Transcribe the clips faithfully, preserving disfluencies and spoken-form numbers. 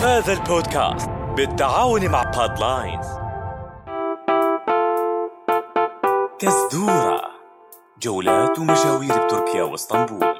هذا البودكاست بالتعاون مع بادلاينز. كزدورة، جولات ومشاوير بتركيا واسطنبول.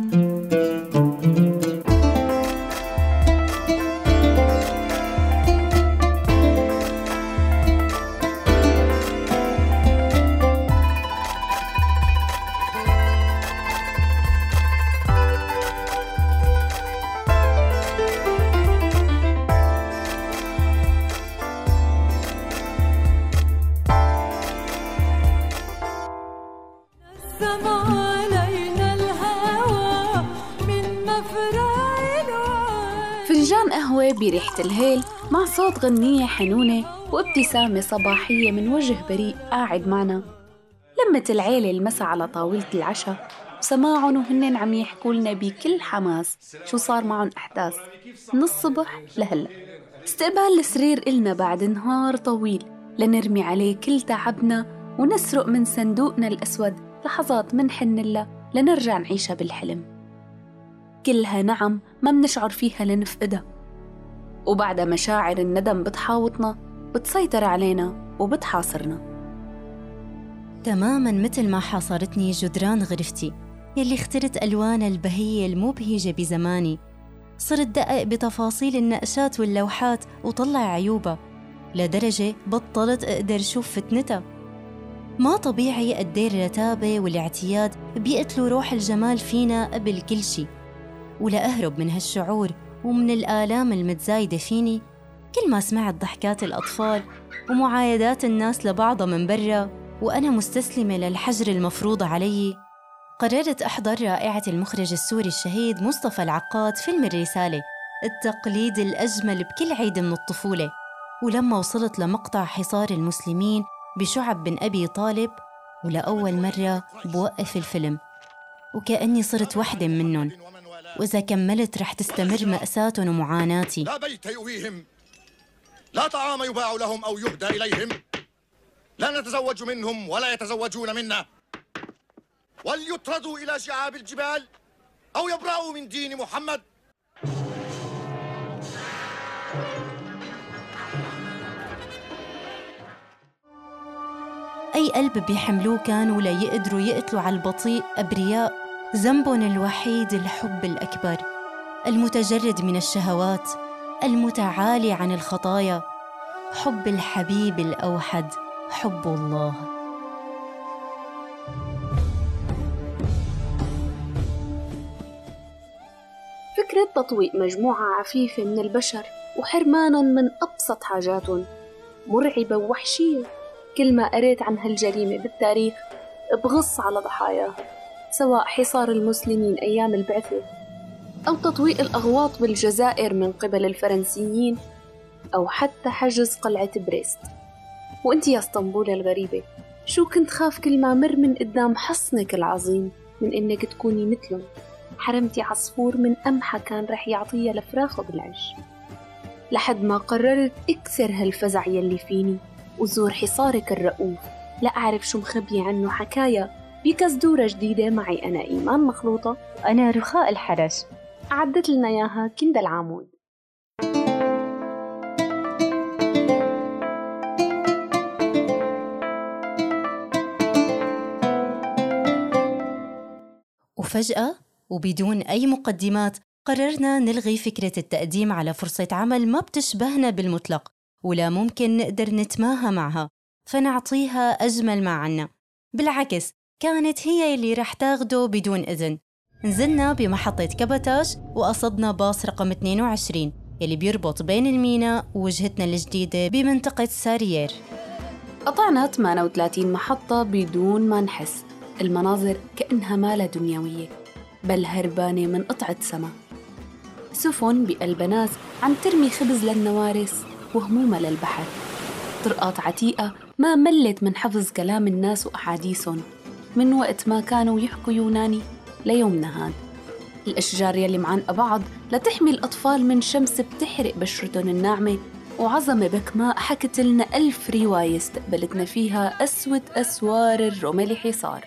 فنجان قهوة بريحة الهيل مع صوت غنية حنونة وابتسامة صباحية من وجه بريء قاعد معنا. لمة العيلة المسا على طاولة العشاء وسماعهم وهنن عم يحكوا لنا بكل حماس شو صار معهم أحداث من الصبح لهلأ. استقبال السرير إلنا بعد نهار طويل لنرمي عليه كل تعبنا ونسرق من صندوقنا الأسود لحظات منحن لها لنرجع نعيشها بالحلم، كلها نعم ما منشعر فيها لنفقدها. وبعدها مشاعر الندم بتحاوطنا، بتسيطر علينا وبتحاصرنا تماماً مثل ما حاصرتني جدران غرفتي يلي اخترت ألوان البهية المبهجة بزماني. صرت دقق بتفاصيل النقشات واللوحات وطلع عيوبها لدرجة بطلت أقدر شوف فتنتها. ما طبيعي قدير الرتابة والاعتياد بيقتلوا روح الجمال فينا قبل كل شي. ولأهرب من هالشعور ومن الآلام المتزايدة فيني، كل ما سمعت ضحكات الأطفال ومعايدات الناس لبعضها من برا وأنا مستسلمة للحجر المفروض علي، قررت أحضر رائعة المخرج السوري الشهيد مصطفى العقاد فيلم الرسالة، التقليد الأجمل بكل عيد من الطفولة. ولما وصلت لمقطع حصار المسلمين بشعب بن أبي طالب، ولأول مرة بوقف الفيلم وكأني صرت وحدة منهم، وإذا كملت رح تستمر مأساتهم ومعاناتي. لا بيت يؤويهم، لا طعام يباع لهم أو يهدى إليهم، لا نتزوج منهم ولا يتزوجون منا، وليطردوا إلى شعاب الجبال أو يبرأوا من دين محمد. أي قلب بيحملوه كانوا لا يقدروا يقتلوا على البطيء أبرياء، ذنبهم الوحيد الحب الأكبر المتجرد من الشهوات المتعالي عن الخطايا، حب الحبيب الأوحد، حب الله. فكرة تطويق مجموعة عفيفة من البشر وحرمانهم من أبسط حاجاتهم مرعبة ووحشية. كل ما قريت عن هالجريمة بالتاريخ بغص على ضحاياها، سواء حصار المسلمين أيام البعثة أو تطويق الأغواط بالجزائر من قبل الفرنسيين أو حتى حجز قلعة بريست. وأنت يا اسطنبول الغريبة، شو كنت خاف كل ما مر من قدام حصنك العظيم من إنك تكوني مثلهم، حرمتي عصفور من أمحى كان رح يعطيها لفراخه بالعش، لحد ما قررت اكسر هالفزع يلي فيني وزور حصارك الرؤوف لأعرف شو مخبي عنه حكاية بكزدورة جديدة. معي أنا إيمان مخلوطة، أنا رخاء الحرش، أعدت لنا إياها كندا العامود. وفجأة وبدون أي مقدمات قررنا نلغي فكرة التقديم على فرصة عمل ما بتشبهنا بالمطلق ولا ممكن نقدر نتماهى معها، فنعطيها أجمل ما عنا. بالعكس كانت هي اللي رح تاخده بدون إذن. نزلنا بمحطة كبتاش وقصدنا باص رقم اثنين وعشرين يلي بيربط بين الميناء ووجهتنا الجديدة بمنطقة ساريير. قطعنا ثمانية وثلاثين محطة بدون ما نحس، المناظر كأنها ما لا دنيوية بل هربانة من قطعة سما. سفن بقلب ناس عم ترمي خبز للنوارس وهمومة للبحر، طرقات عتيقة ما ملت من حفظ كلام الناس وأحاديثهم من وقت ما كانوا يحكوا يوناني ليومنا هاد. الأشجار يلي معانقة بعض لتحمي الأطفال من شمس بتحرق بشرتهم الناعمة، وعظمة بكماء حكت لنا ألف رواية استقبلتنا فيها أسود أسوار الرمل حصار.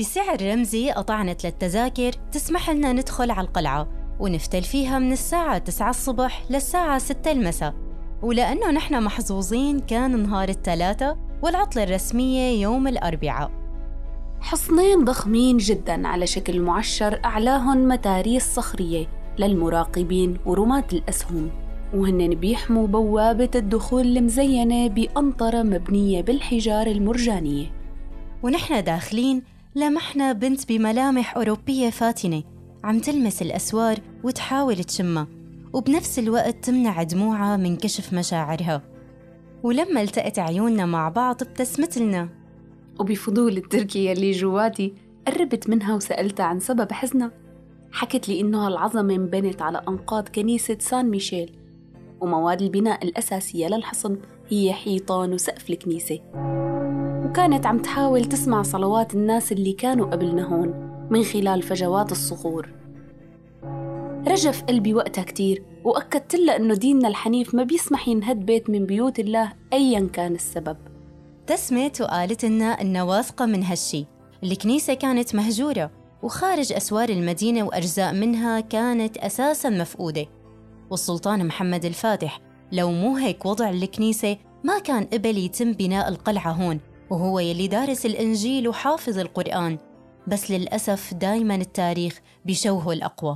بسعر رمزي قطعنا ثلاث تذاكر تسمح لنا ندخل على القلعة ونفتل فيها من الساعة تسعة الصبح للساعة ستة المساء. ولأنه نحن محظوظين كان نهار الثلاثاء والعطلة الرسمية يوم الأربعاء. حصنين ضخمين جداً على شكل معشر أعلاهن متاريس صخرية للمراقبين ورماة الأسهم، وهن بيحموا بوابة الدخول المزينة بأنطرة مبنية بالحجار المرجانية. ونحن داخلين لمحنا بنت بملامح أوروبية فاتنة عم تلمس الأسوار وتحاول تشمها، وبنفس الوقت تمنع دموعها من كشف مشاعرها. ولما التقت عيوننا مع بعض ابتسمت لنا، وبفضول التركية اللي جواتي قربت منها وسألتها عن سبب حزنها. حكت لي إنه هالعظمة انبنت على أنقاض كنيسة سان ميشيل، ومواد البناء الأساسية للحصن هي حيطان وسقف الكنيسة، وكانت عم تحاول تسمع صلوات الناس اللي كانوا قبلنا هون من خلال فجوات الصخور. رجف قلبي وقتها كتير، وأكدت لها إنه ديننا الحنيف ما بيسمح ينهد بيت من بيوت الله أياً كان السبب. ابتسمت وقالت لنا إنها واثقة من هالشي. الكنيسة كانت مهجورة وخارج أسوار المدينة، وأجزاء منها كانت أساساً مفقودة. والسلطان محمد الفاتح لو مو هيك وضع الكنيسة ما كان قبل يتم بناء القلعة هون، وهو يلي دارس الإنجيل وحافظ القرآن. بس للأسف دايماً التاريخ بيشوهه الأقوى.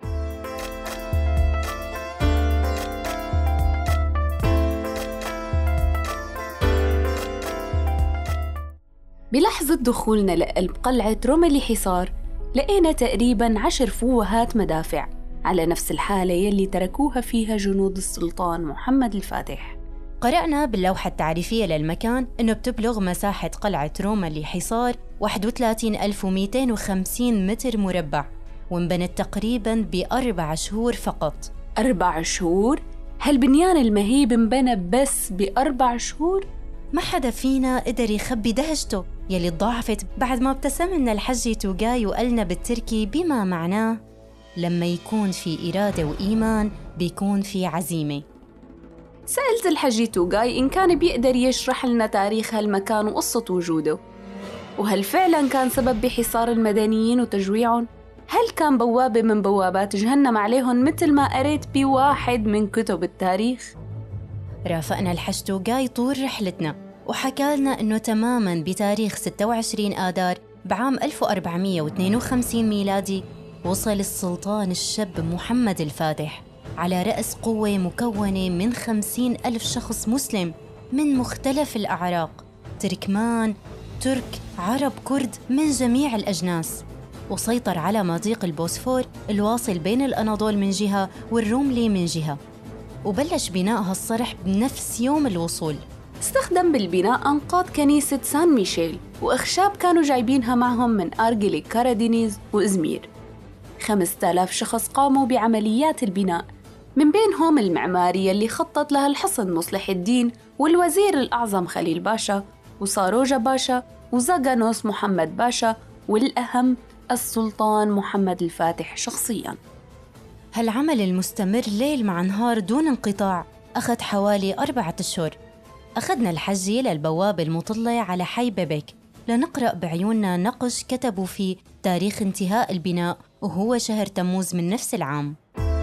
بلحظة دخولنا لقلب قلعة روملي حصار لقينا تقريباً عشر فوهات مدافع على نفس الحالة يلي تركوها فيها جنود السلطان محمد الفاتح. قرأنا باللوحة التعريفية للمكان إنه بتبلغ مساحة قلعة روملي حصار واحد وثلاثين ألف ومئتين وخمسين متر مربع، وانبنت تقريباً بأربع شهور فقط. أربع شهور؟ هالبنيان المهيب انبنى بس بأربع شهور؟ ما حدا فينا قدر يخبي دهشته يلي تضاعفت بعد ما ابتسم لنا الحجي توغاي وقالنا بالتركي بما معناه: لما يكون في إرادة وإيمان بيكون في عزيمة. سألت الحجي توغاي إن كان بيقدر يشرح لنا تاريخ هالمكان وقصة وجوده، وهل فعلاً كان سبب بحصار المدنيين وتجويعهم؟ هل كان بوابة من بوابات جهنم عليهم مثل ما قريت بواحد من كتب التاريخ؟ رافقنا الحج توغاي طول رحلتنا وحكى لنا إنه تماماً بتاريخ ستة وعشرين آذار بعام ألف وأربعمئة واثنين وخمسين ميلادي وصل السلطان الشاب محمد الفاتح على رأس قوة مكونة من خمسين ألف شخص مسلم من مختلف الأعراق، تركمان، ترك، عرب، كرد، من جميع الأجناس، وسيطر على مضيق البوسفور الواصل بين الأناضول من جهة والروملي من جهة. وبلش بناء هالصرح بنفس يوم الوصول. استخدم بالبناء أنقاض كنيسة سان ميشيل وأخشاب كانوا جايبينها معهم من أرجلي كارادينيز وإزمير. خمسة آلاف شخص قاموا بعمليات البناء، من بينهم المعماري اللي خطط لها الحصن مصلح الدين والوزير الأعظم خليل باشا وصاروجا باشا وزاغانوس محمد باشا، والأهم السلطان محمد الفاتح شخصياً. هالعمل المستمر ليل مع نهار دون انقطاع أخذ حوالي أربعة أشهر. أخذنا الحجي للبوابة المطلة على حي بيبك لنقرأ بعيوننا نقش كتبوا فيه تاريخ انتهاء البناء، وهو شهر تموز من نفس العام.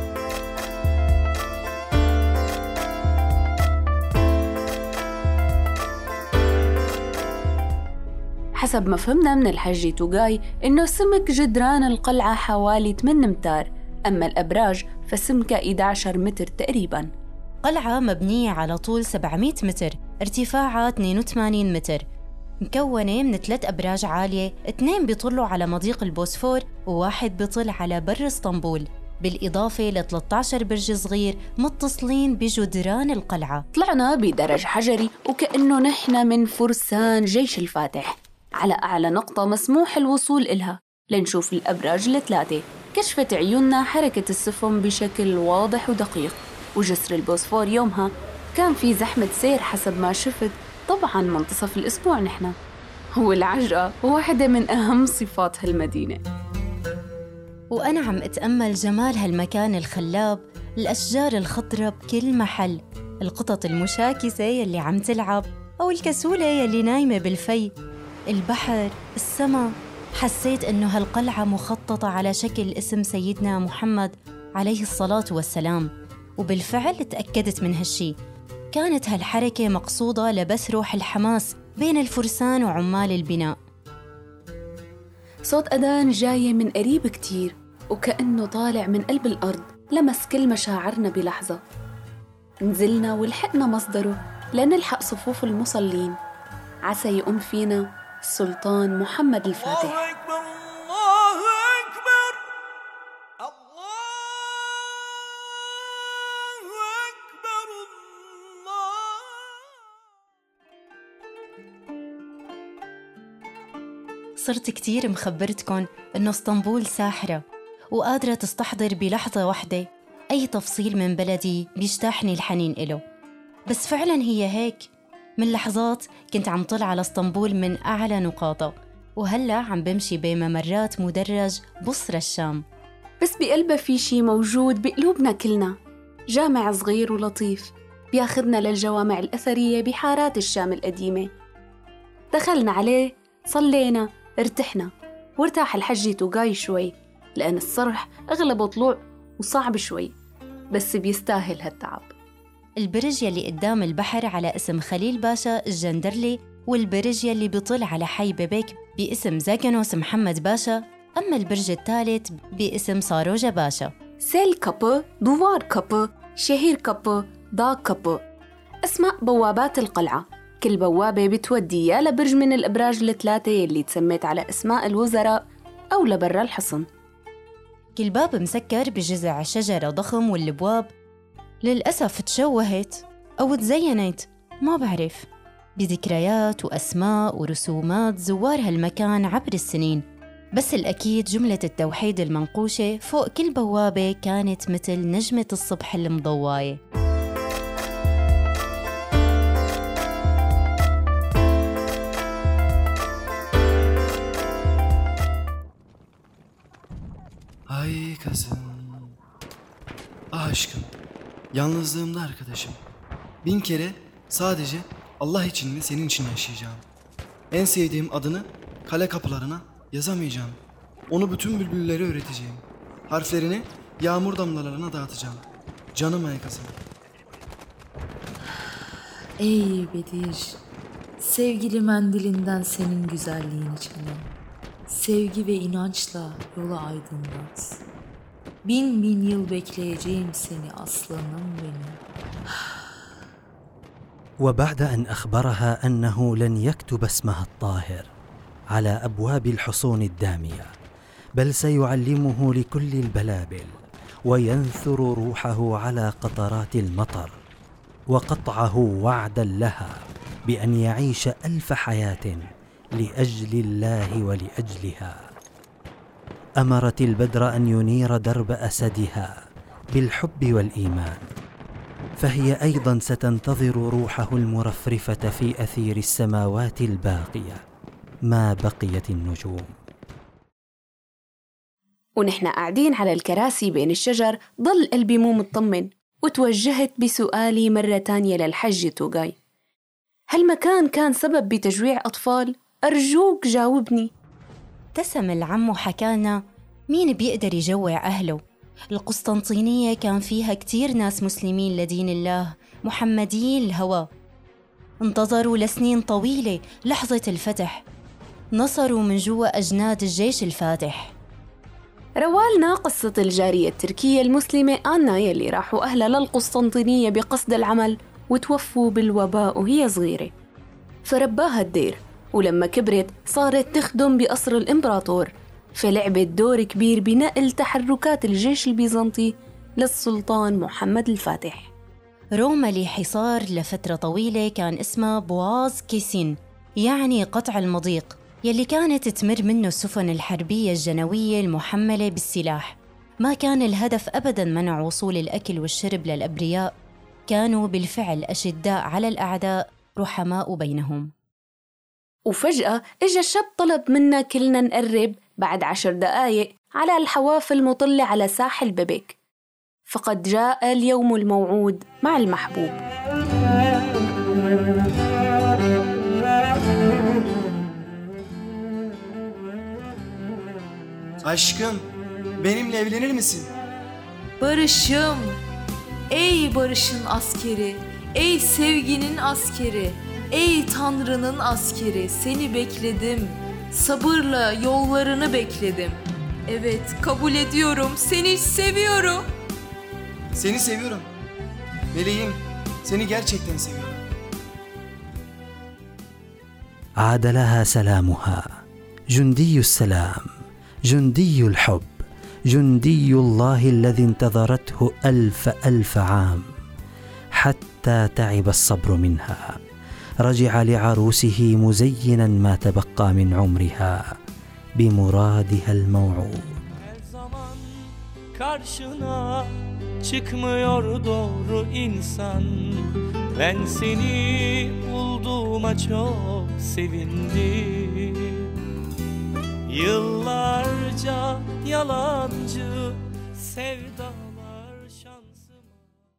حسب ما فهمنا من الحجي توغاي إنه سمك جدران القلعة حوالي ثمانية أمتار، أما الأبراج فسمكها إحدى عشر متر تقريباً. قلعة مبنية على طول سبعمئة متر، ارتفاعها اثنين وثمانين متر، مكونة من ثلاث أبراج عالية، اثنين بيطلوا على مضيق البوسفور وواحد بيطل على بر اسطنبول، بالإضافة ل ثلاثة عشر برج صغير متصلين بجدران القلعة. طلعنا بدرج حجري وكأنه نحن من فرسان جيش الفاتح على أعلى نقطة مسموح الوصول إلها لنشوف الأبراج الثلاثة. كشفت عيوننا حركة السفن بشكل واضح ودقيق، وجسر البوسفور يومها كان في زحمة سير حسب ما شفت. طبعاً منتصف الأسبوع نحن، هو العجرة واحدة من أهم صفات هالمدينة. وأنا عم أتأمل جمال هالمكان الخلاب، الأشجار الخضراء بكل محل، القطط المشاكسة يلي عم تلعب أو الكسولة يلي نايمة بالفي، البحر، السما، حسيت إنه هالقلعة مخططة على شكل اسم سيدنا محمد عليه الصلاة والسلام، وبالفعل تأكدت من هالشي. كانت هالحركة مقصودة لبث روح الحماس بين الفرسان وعمال البناء. صوت أذان جاي من قريب كتير وكأنه طالع من قلب الأرض، لمس كل مشاعرنا بلحظة. نزلنا ولحقنا مصدره لنلحق صفوف المصلين، عسى يقوم فينا السلطان محمد الفاتح. الله أكبر الله أكبر الله أكبر الله. صرت كتير مخبرتكن إنه اسطنبول ساحرة وقادرة تستحضر بلحظة واحدة أي تفصيل من بلدي بيجتاحني الحنين إله. بس فعلاً هي هيك. من لحظات كنت عم طلع على اسطنبول من أعلى نقاطها، وهلأ عم بمشي بممرات مدرج بصرة الشام. بس بقلبها في شي موجود بقلوبنا كلنا، جامع صغير ولطيف بياخدنا للجوامع الأثرية بحارات الشام القديمة. دخلنا عليه، صلينا، ارتحنا، وارتاح الحجي توغاي شوي، لأن الصرح أغلبه طلوع وصعب شوي، بس بيستاهل هالتعب. البرج يلي قدام البحر على اسم خليل باشا الجندرلي، والبرج يلي بيطل على حي بيبك باسم زاغانوس محمد باشا، أما البرج الثالث باسم صاروجا باشا. سيل كابو، دوار كابو، شهير كابو، دا كابو، اسماء بوابات القلعة. كل بوابة بتودي يا لبرج من الأبراج الثلاثة يلي تسميت على اسماء الوزراء أو لبرا الحصن. كل باب مسكر بجذع شجرة ضخم، والابواب للأسف تشوهت أو تزينت، ما بعرف، بذكريات وأسماء ورسومات زوار هالمكان عبر السنين. بس الأكيد جملة التوحيد المنقوشة فوق كل بوابة كانت مثل نجمة الصبح المضواية. Ay kızım, ah aşkım, yalnızlığımda arkadaşım. Bin kere sadece Allah için ve senin için yaşayacağım. En sevdiğim adını kale kapılarına yazamayacağım. Onu bütün bülbüllere öğreteceğim. Harflerini yağmur damlalarına dağıtacağım. Canım ay kızım. Ey Bedir, sevgili mendilinden senin güzelliğin içinde. Sevgi ve inançla yola aydınlat. Bin bin yıl bekleyeceğim seni aslanım benim. وبعد أن أخبرها أنه لن يكتب اسمها الطاهر على أبواب الحصون الدامية، بل سيعلمه لكل البلابل وينثر روحه على قطرات المطر، وقطعه وعدا لها بأن يعيش ألف حياة لأجل الله ولأجلها. أمرت البدر أن ينير درب أسدها بالحب والإيمان، فهي أيضا ستنتظر روحه المرفرفة في أثير السماوات الباقية ما بقيت النجوم. ونحن قاعدين على الكراسي بين الشجر ضل قلبي مو مطمن، وتوجهت بسؤالي مرة تانية للحج توغاي: هالمكان كان سبب بتجويع أطفال؟ أرجوك جاوبني. ابتسم العم وحكالنا مين بيقدر يجوع أهله. القسطنطينية كان فيها كتير ناس مسلمين لدين الله، محمديين الهوى، انتظروا لسنين طويلة لحظة الفتح، نصروا من جوا أجناد الجيش الفاتح. روالنا قصة الجارية التركية المسلمة آنا يلي راحوا أهلها للقسطنطينية بقصد العمل وتوفوا بالوباء وهي صغيرة، فرباها الدير، ولما كبرت صارت تخدم بقصر الإمبراطور، فلعبت دور كبير بنقل تحركات الجيش البيزنطي للسلطان محمد الفاتح. روما لي حصار لفترة طويلة كان اسمها بواز كيسين، يعني قطع المضيق، يلي كانت تمر منه السفن الحربية الجنوية المحملة بالسلاح. ما كان الهدف أبداً منع وصول الأكل والشرب للأبرياء، كانوا بالفعل أشداء على الأعداء رحماء بينهم. وفجأة إجا الشاب طلب منا كلنا نقرب بعد عشر دقايق على الحواف المطلة على ساحل بيبك، فقد جاء اليوم الموعود مع المحبوب. Aşkım, benimle evlenir misin? Barış'ım, ey barışın askeri, ey sevginin askeri, ey Tanrı'nın askeri, seni bekledim, sabırla yollarını bekledim. Evet, kabul ediyorum, seni seviyorum. Seni seviyorum. Meleğim, seni gerçekten seviyorum. عاد لها سلامها جندي السلام جندي الحب جندي الله الذي انتظرته ألف ألف عام حتى تعب الصبر منها. رجع لعروسه مزينا ما تبقى من عمرها بمرادها الموعود. Her zaman karşına çıkmıyor doğru insan. Ben seni bulduğuma çok sevindim. Yıllarca yalancı sevdalar şansıma.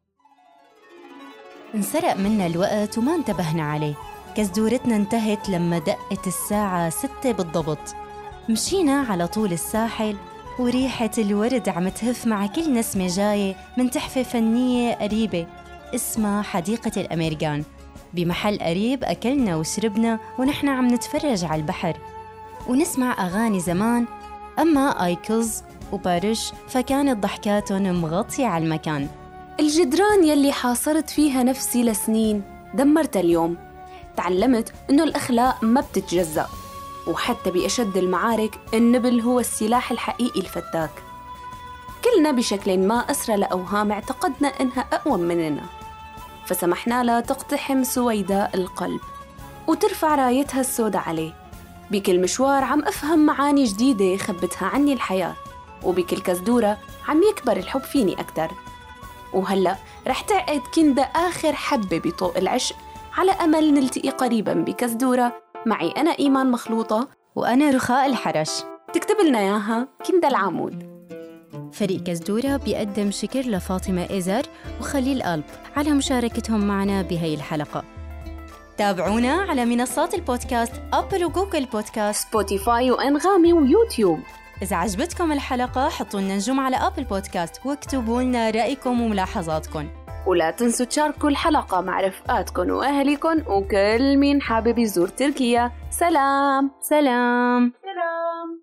انسرق منا الوقت وما انتبهنا عليه. كزدورتنا انتهت لما دقت الساعة ستة بالضبط. مشينا على طول الساحل وريحة الورد عم تهف مع كل نسمة جاية من تحفة فنية قريبة اسمها حديقة الأميرجان. بمحل قريب أكلنا وشربنا ونحن عم نتفرج على البحر ونسمع أغاني زمان. أما آيكلز وبارش فكانت ضحكاتهم مغطية على المكان. الجدران يلي حاصرت فيها نفسي لسنين دمرتها اليوم. تعلمت إنه الأخلاق ما بتتجزأ، وحتى بأشد المعارك النبل هو السلاح الحقيقي الفتاك. كلنا بشكل ما أسرى لأوهام اعتقدنا إنها أقوى مننا، فسمحنا لها تقتحم سويداء القلب وترفع رايتها السوداء عليه. بكل مشوار عم أفهم معاني جديدة خبتها عني الحياة، وبكل كزدورة عم يكبر الحب فيني أكتر. وهلأ رح تعقد كندا آخر حبة بطوق العشق على أمل نلتقي قريباً بكزدورة. معي أنا إيمان مخلوطة وأنا رخاء الحرش. تكتب لنا إياها كندا العمود. فريق كزدورة بيقدم شكر لفاطمة إزر وخليل قلب على مشاركتهم معنا بهاي الحلقة. تابعونا على منصات البودكاست أبل وجوجل بودكاست، سبوتيفاي وأنغامي ويوتيوب. إذا عجبتكم الحلقة حطوا لنا نجوم على أبل بودكاست واكتبوا لنا رأيكم وملاحظاتكم. ولا تنسوا تشاركوا الحلقة مع رفقاتكم وأهلكم وكل مين حابب يزور تركيا. سلام سلام سلام.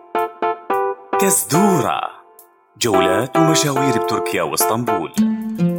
كزدورة، جولات ومشاوير بتركيا واسطنبول.